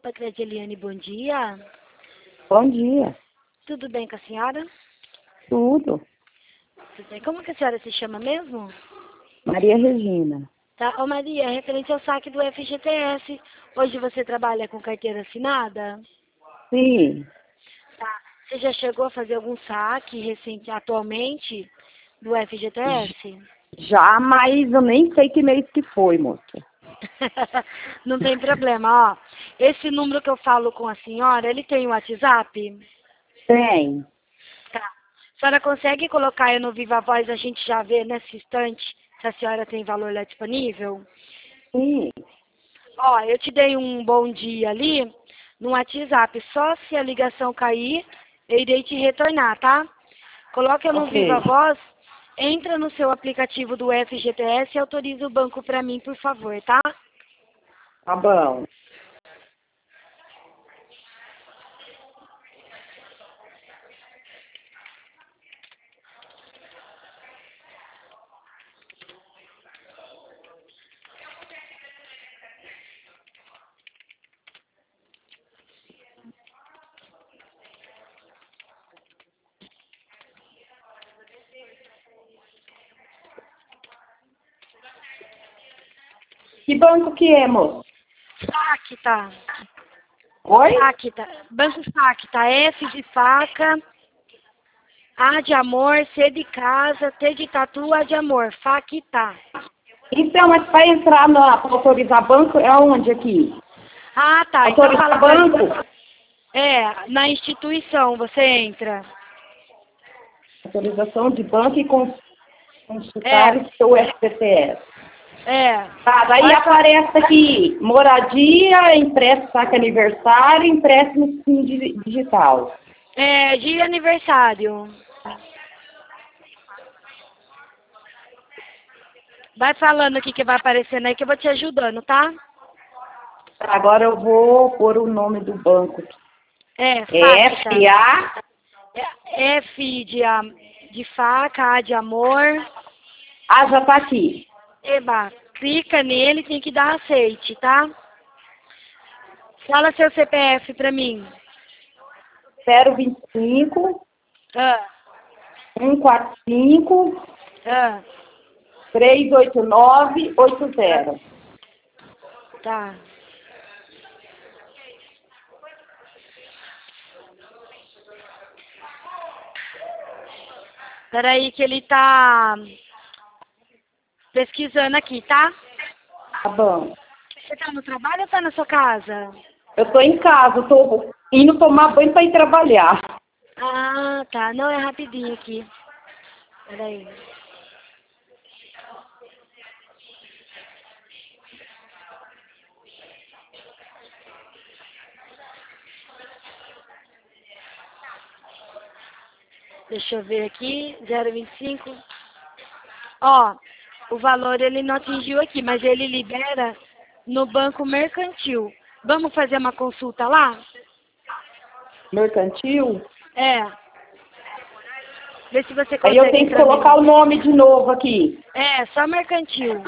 Patricia Eliane, bom dia. Bom dia. Tudo bem com a senhora? Tudo. Tudo bem. Como que a senhora se chama mesmo? Maria Regina. Tá, ô Maria, referente ao saque do FGTS, hoje você trabalha com carteira assinada? Sim. Tá. Você já chegou a fazer algum saque recente, atualmente, do FGTS? Já, mas eu nem sei que mês que foi, moça. Não tem problema, ó. Esse número que eu falo com a senhora, ele tem o WhatsApp? Tem. Tá. A senhora consegue colocar aí no Viva Voz, a gente já vê nesse instante se a senhora tem valor lá disponível? Sim. Ó, eu te dei um bom dia ali no WhatsApp. Só se a ligação cair, eu irei te retornar, tá? Coloca no Ok. Viva Voz, entra no seu aplicativo do FGTS e autoriza o banco para mim, por favor, tá? Tá bom. Que banco que é, moça? Sacta. Oi? Sacta. Banco Sacta. F de faca, A de amor, C de casa, T de tatu, A de amor. Facta. Então, mas para entrar para autorizar banco, é onde aqui? Ah, tá. Então Autorizar fala banco? É, na instituição você entra. Autorização de banco e consultar o seu FGTS. É. Tá, daí Vai aparece aqui, moradia, empréstimo saque aniversário, empréstimo sim digital. É, de aniversário. Vai falando aqui que vai aparecendo aí que eu vou te ajudando, tá? Agora eu vou pôr o nome do banco. É, É Facta. FA. F de faca, A de amor. Ah, já tá aqui. Eba, clica nele, tem que dar aceite, tá? Fala seu CPF pra mim. 025 Ah, 145 ah, 38980. tá. Peraí que ele tá pesquisando aqui, tá? Tá bom. Você tá no trabalho ou tá na sua casa? Eu tô em casa, eu tô indo tomar banho para ir trabalhar. Ah, tá. Não, é rapidinho aqui. Peraí. Deixa eu ver aqui. 0,25. Ó, o valor ele não atingiu aqui, mas ele libera no banco mercantil. Vamos fazer uma consulta lá? Mercantil? É. Vê se você Aí eu consegue tenho que pra mim. colocar o nome de novo aqui. É, só mercantil.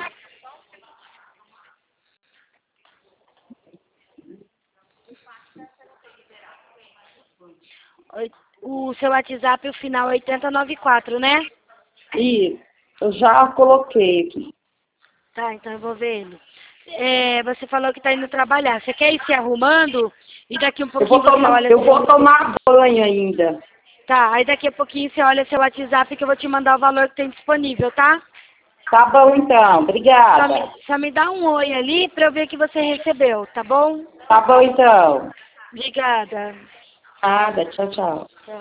O seu WhatsApp, o final é 8094, né? Isso, eu já coloquei aqui. Tá, então eu vou ver ele. É, você falou que tá indo trabalhar. Você quer ir se arrumando? E daqui um pouquinho você olha Eu seu... vou tomar banho ainda. Tá, aí daqui a pouquinho você olha seu WhatsApp que eu vou te mandar o valor que tem disponível, tá? Tá bom então, obrigada. Só me dá um oi ali pra eu ver que você recebeu, tá bom? Tá bom então. Obrigada. Nada, tchau, tchau. Tchau.